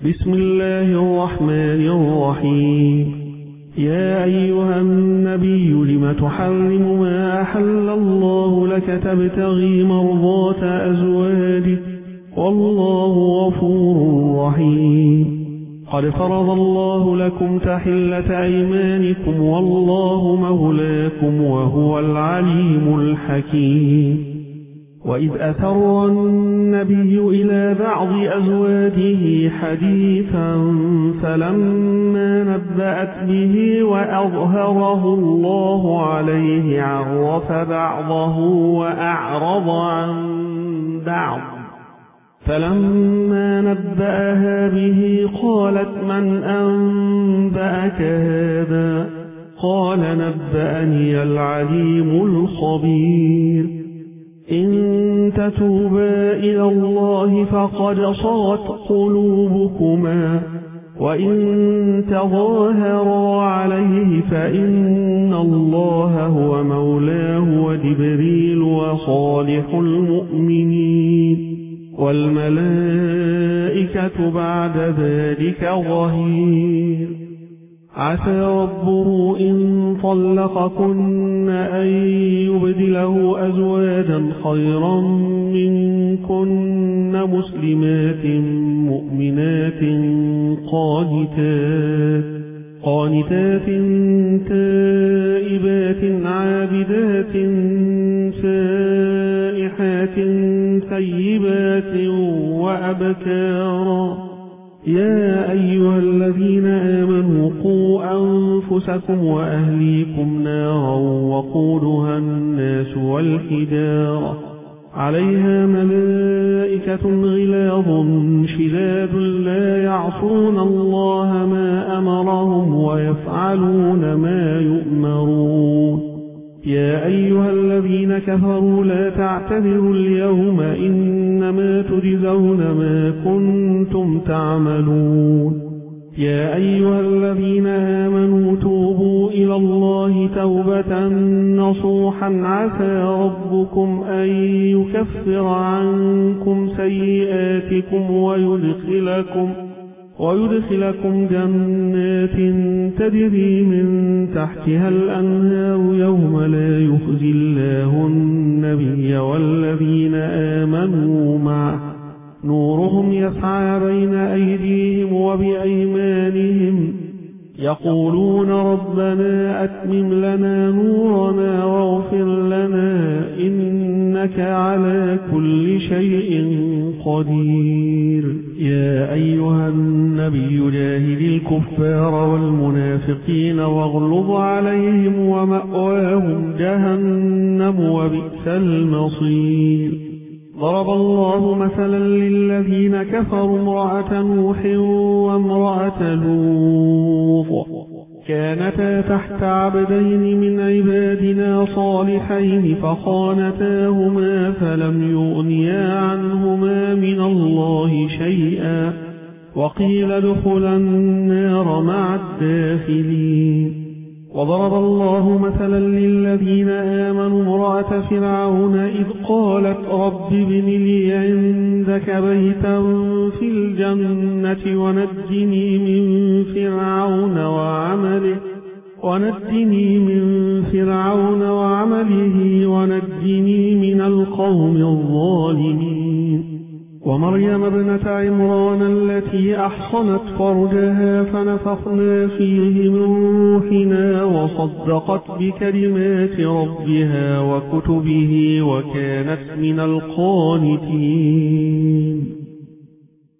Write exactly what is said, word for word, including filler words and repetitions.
بسم الله الرحمن الرحيم. يا أيها النبي لم تحرم ما أحل الله لك تبتغي مرضات أزواجك والله غفور رحيم. قد فرض الله لكم تحلة أيمانكم والله مولاكم وهو العليم الحكيم. وإذ أسر النبي إلى بعض أزواجه حديثا فلما نبأت به وأظهره الله عليه عرف بعضه وأعرض عن بعض، فلما نبأها به قالت من أنبأك هذا؟ قال نبأني العليم الخبير. إن تتوبا إلى الله فقد صغت قلوبكما وإن تظاهرا عليه فإن الله هو مولاه وجبريل وصالح المؤمنين والملائكة بعد ذلك ظهير. عسى ربه إن طلقكن أن يبدله أزواجا خيرا منكن مسلمات مؤمنات قانتات قانتات تائبات عابدات سائحات ثيبات وأبكارا. يا أيها الذين آمنوا قوا أنفسكم وأهليكم نارا وقودها الناس والحجارة عليها ملائكة غلاظ شداد لا يعصون الله ما أمرهم ويفعلون ما يؤمرون. يا أيها الذين كفروا لا تعتذروا اليوم إنما تجزون ما كنتم تعملون. يا أيها الذين آمنوا توبوا إلى الله توبة نصوحا عسى ربكم أن يكفر عنكم سيئاتكم ويدخلكم ويدخلكم جنات تجري من تحتها الأنهار يوم لا يخزي الله النبي والذين آمنوا معه نورهم يسعى بين أيديهم وبأيمانهم يقولون ربنا أتمم لنا نورنا واغفر لنا إنك على كل شيء قدير. يا أيها النبي جاهد الكفار والمنافقين واغلظ عليهم ومأواهم جهنم وبئس المصير. ضرب الله مثلا للذين كفروا امرأة نوح وامرأة لوط كانتا تحت عبدين من عبادنا صالحين فخانتاهما فلم يغنيا عنهما من الله شيئا وقيل ادخلا النار مع الداخلين. وضرب الله مثلا للذين آمنوا امرأة فرعون إذ قالت رب ابن لي عندك بيتا في الجنة ونجني من فرعون وعمله ونجني من فرعون وعمله ونجني من القوم الظالمين. ومريم ابنة عمران التي أحصنت فرجها فنفخنا فيه من روحنا وصدقت بكلمات ربها وكتبه وكانت من القانتين.